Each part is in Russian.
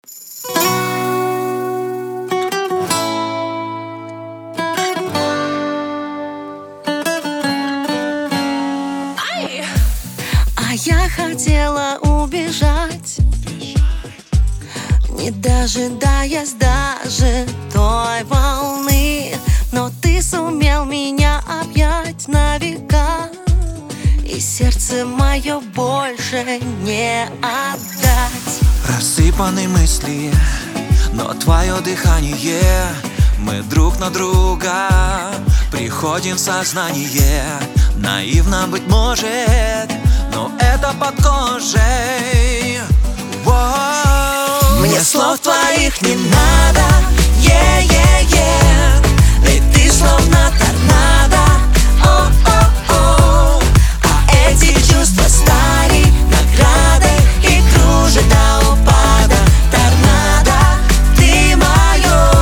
А я хотела убежать, не дожидаясь даже той волны. Но ты сумел меня объять на века, и сердце мое больше не отдать. Рассыпаны мысли, но твое дыхание. Мы друг на друга приходим в сознание. Наивно, быть может, но это под кожей. Мне слов твоих не надо, ведь ты словно торнадо. А эти чувства стали наградой и кружат до упада. Торнадо, ты моё.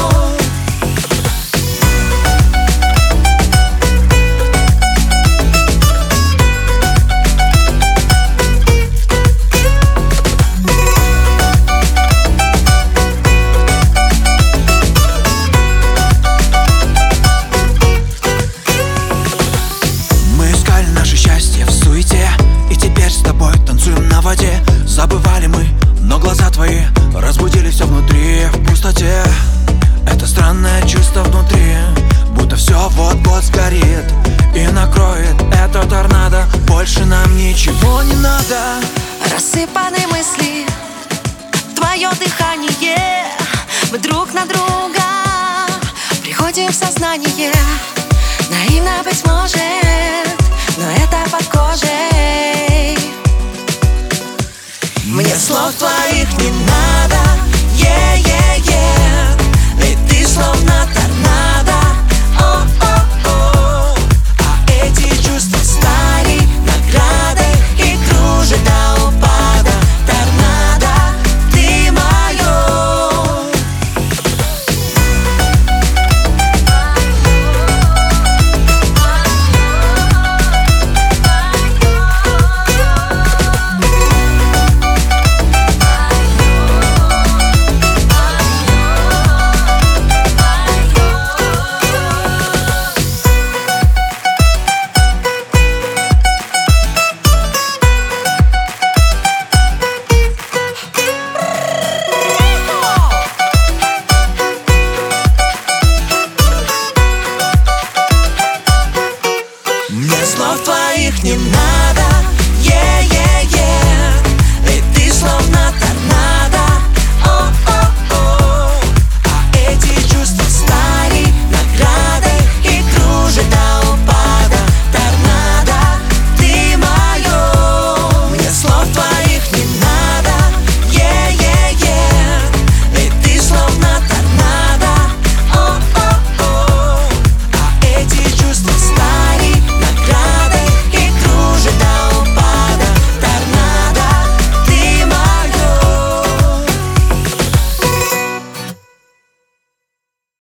Забывали мы, но глаза твои разбудили все внутри, в пустоте. Это странное чувство внутри, будто все вот-вот сгорит и накроет это торнадо. Больше нам ничего не надо. Рассыпаны мысли, твое дыхание. Мы друг на друга приходим в сознание. Наивно, быть может, но это под кожей. Мне слов твоих не надо,